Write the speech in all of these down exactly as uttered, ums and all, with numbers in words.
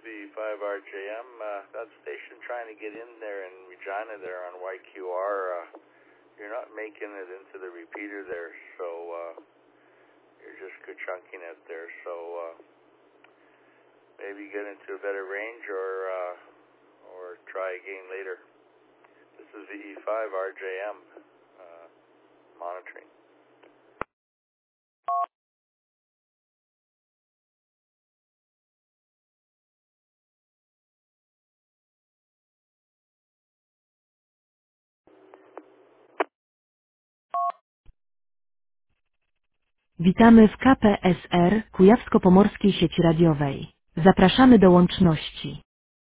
V five R J M. Uh, that station trying to get in there in Regina there on Y Q R. Uh, you're not making it into the repeater there, so uh, you're just ka-chunking it there. So uh, maybe get into a better range or uh, or try again later. This is V E five R J M uh, monitoring. Witamy w K P S R Kujawsko-Pomorskiej Sieci Radiowej. Zapraszamy do łączności.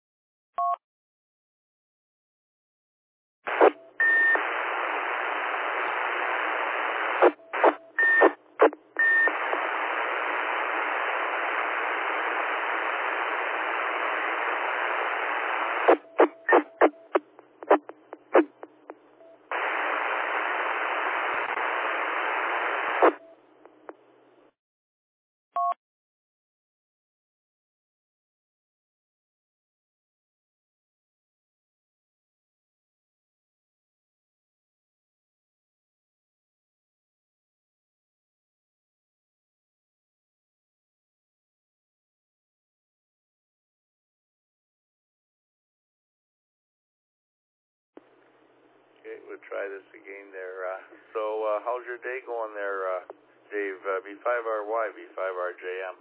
Okay, we'll try this again there. Uh, so, uh, how's your day going there, uh, Dave? Uh, V five R Y, V five R J M.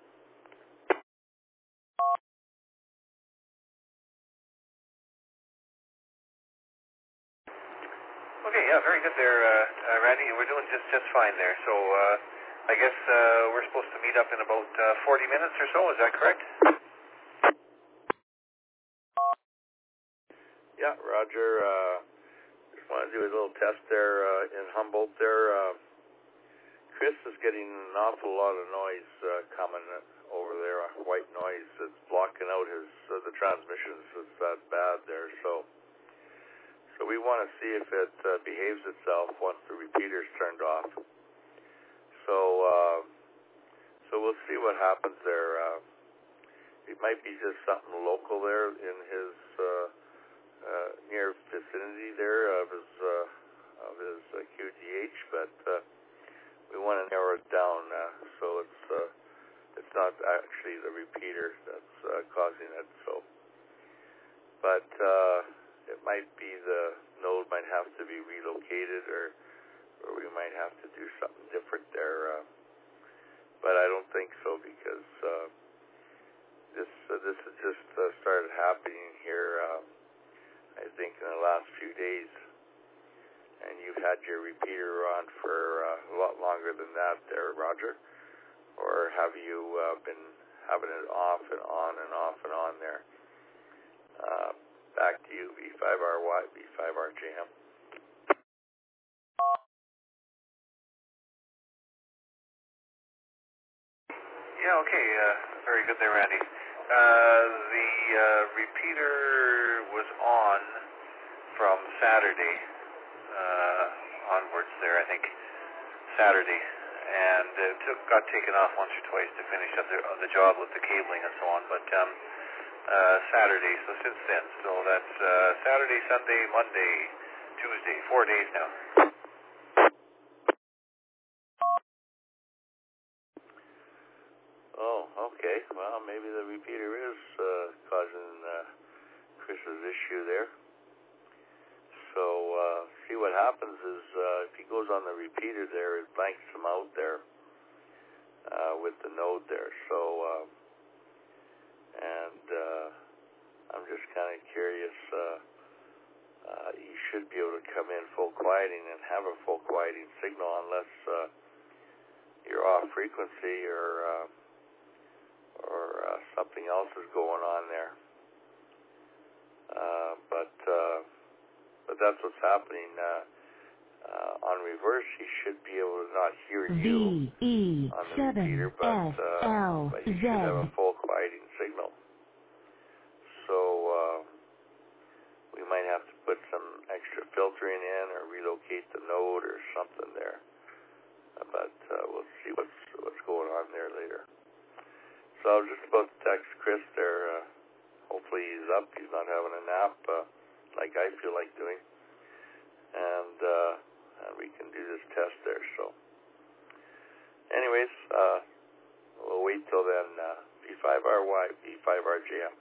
Okay, yeah, very good there, uh, uh, Randy. We're doing just just fine there. So, uh, I guess uh, we're supposed to meet up in about uh, forty minutes or so. Is that correct? Yeah, Roger. Uh, just want to do a little test there uh, in Humboldt there. Uh, Chris is getting an awful lot of noise uh, coming over there, uh, white noise that's blocking out his uh, the transmissions. It's that bad there. So, so we want to see if it uh, behaves itself once the repeater's turned off. So, uh, so we'll see what happens there. Uh, it might be just something local there in his uh, uh, near vicinity there of his uh, of his uh, Q T H, but uh, we want to narrow it down uh, so it's uh, it's not actually the repeater that's uh, causing it. So, but uh, it might be the node might have to be relocated, or or we might have to do something different there. Uh, but I don't think so because uh, this uh, this has just uh, started happening here. Uh, I think in the last few days, and you've had your repeater on for uh, a lot longer than that, there, Roger. Or have you uh, been having it off and on and off and on there? Uh, back to you, V five R Y, V five R J M. Yeah, okay. Uh, very good there, Randy. Uh, the uh, repeater was on from Saturday uh, onwards there, I think. Saturday. And it took, got taken off once or twice to finish up the, uh, the job with the cabling and so on. But um, uh, Saturday, so since then. So that's uh, Saturday, Sunday, Monday, Tuesday, four days now. Oh, okay. Well, maybe the repeater is uh, causing uh, Chris's issue there. So, uh, see what happens is uh, if he goes on the repeater there, it blanks him out there uh, with the node there. So, uh, and uh, I'm just kind of curious. Uh, uh, you should be able to come in full quieting and have a full quieting signal unless uh, you're off frequency or uh, or uh, something else is going on there. Uh, but uh, but that's what's happening. Uh, uh, on reverse, he should be able to not hear you V E on the repeater, seven but S uh, L but he Z. should have a full quieting signal. So uh, we might have to put some extra filtering in or relocate the node or something there. Uh, but uh, we'll see what's what's going on there later. So I was just about to text Chris there, uh, hopefully he's up. He's not having a nap uh, like I feel like doing. And, uh, and we can do this test there. So anyways, uh, we'll wait till then. Uh, V five R Y, V five R J M.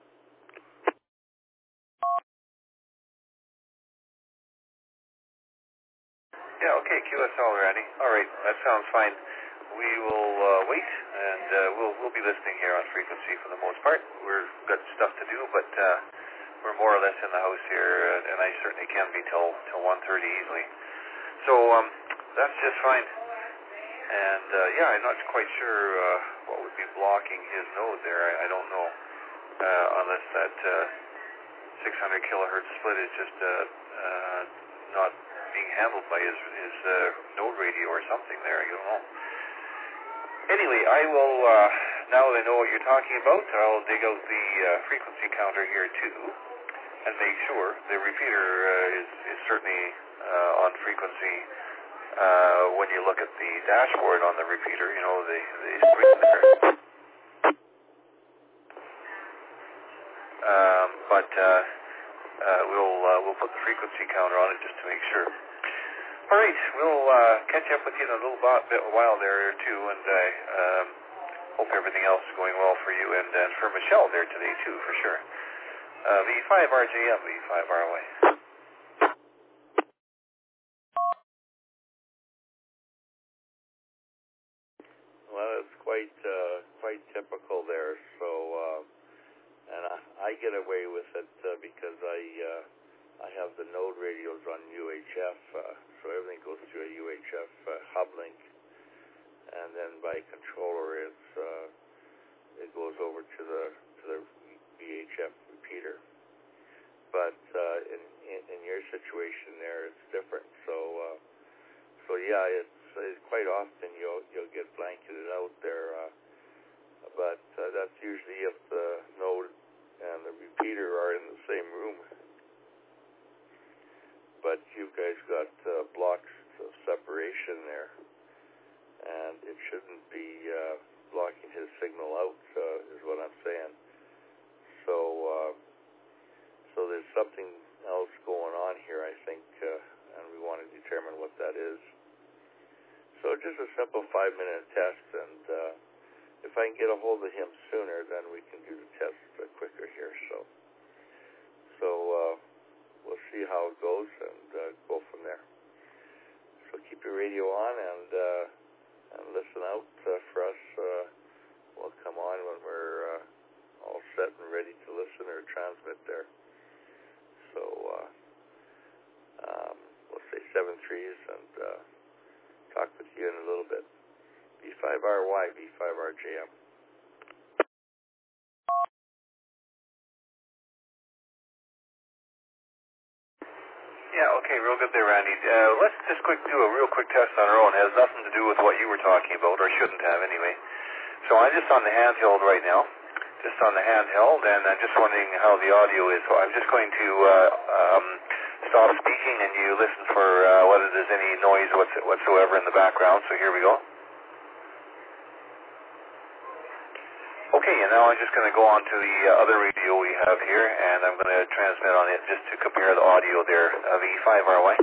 Yeah, okay, Q S L, Randy. All right, that sounds fine. We will uh, wait, and uh, we'll we'll be listening here on frequency for the most part. We've got stuff to do, but uh, we're more or less in the house here, and, and I certainly can be till till one thirty easily. So um, that's just fine. And uh, yeah, I'm not quite sure uh, what would be blocking his node there. I, I don't know, uh, unless that uh, six hundred kilohertz split is just uh, uh, not being handled by his, his uh, node radio or something there. I don't know. Anyway, I will, uh, now that I know what you're talking about, I'll dig out the uh, frequency counter here too and make sure the repeater uh, is, is certainly uh, on frequency uh, when you look at the dashboard on the repeater, you know, the, the screen there. Um, but uh, uh, we'll, uh, we'll put the frequency counter on it just to make sure. All right, we'll uh, catch up with you in a little bit, a while there too, and I um, hope everything else is going well for you and, and for Michelle there today too, for sure. Uh, V five R J M, V five R Y. Well, it's quite uh, quite typical there. So, uh, and I, I get away with it uh, because I. Uh, I have the node radios on U H F, uh, so everything goes through a U H F uh, hub link, and then by controller it's uh, it goes over to the to the V H F repeater. But uh, in, in in your situation there, it's different. So uh, so yeah, it's, it's quite often you'll you'll get blanketed out there, uh, but uh, that's usually if the node and the repeater are in the same room. But you guys got uh, blocks of separation there, and it shouldn't be uh, blocking his signal out, uh, is what I'm saying. So, uh, so there's something else going on here, I think, uh, and we want to determine what that is. So just a simple five-minute test, and uh, if I can get a hold of him sooner, then we can do the test uh, quicker here. So, so. Uh, We'll see how it goes and uh, go from there. So keep your radio on and uh, and listen out uh, for us. Uh, we'll come on when we're uh, all set and ready to listen or transmit there. So uh, um, we'll say seven threes and uh, talk with you in a little bit. V five R Y, V five R J M. Yeah, okay, real good there, Randy. Uh, let's just quick do a real quick test on our own. It has nothing to do with what you were talking about, or shouldn't have anyway. So I'm just on the handheld right now, just on the handheld, and I'm just wondering how the audio is. So I'm just going to uh, um, stop speaking, and you listen for uh, whether there's any noise whatsoever in the background. So here we go. Okay, and now I'm just going to go on to the uh, other radio we have here, and I'm going to transmit on it just to compare the audio there. Uh, V five R Y.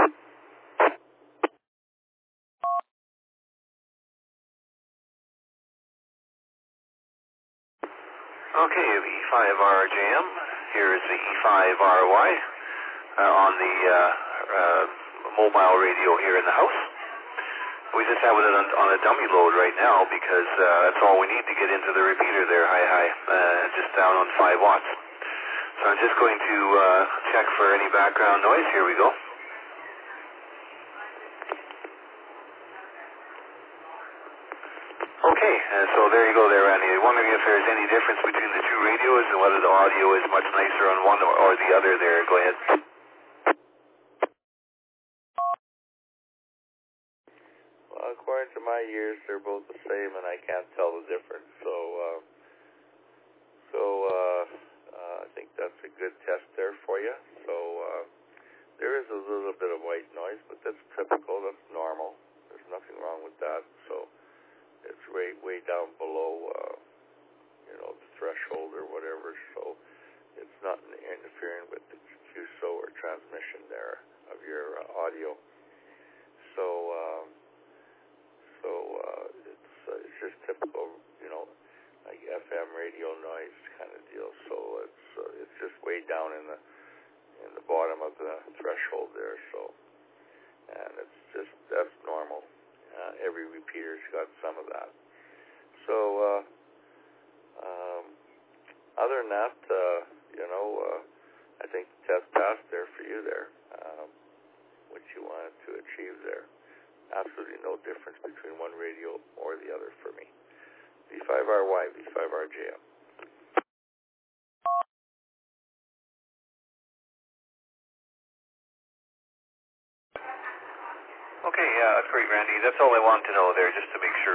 Okay, V five R J M. Here is the E five R Y uh, on the uh, uh, mobile radio here in the house. We just have it on, on a dummy load right now because uh, that's all we need to get into the repeater there, high, high, uh, just down on five watts. So I'm just going to uh, check for any background noise. Here we go. Okay, and so there you go there, Randy. I'm wondering if there's any difference between the two radios and whether the audio is much nicer on one or, or the other there. Go ahead. Well, according to my ears, they're both the same, and I can't tell the difference. So, uh, so uh, uh, I think that's a good test there for you. So uh, there is a little bit of white noise, but that's typical. That's normal. There's nothing wrong with that. So it's way way down below, uh, you know, the threshold or whatever. So it's just that's normal. Uh, every repeater's got some of that. So, uh, um, other than that, uh, you know, uh, I think the test passed there for you there, um, what you wanted to achieve there. Absolutely no difference between one radio or the other for me. V five R Y, V five R J M. Okay, yeah, that's great, Randy. That's all I wanted to know there, just to make sure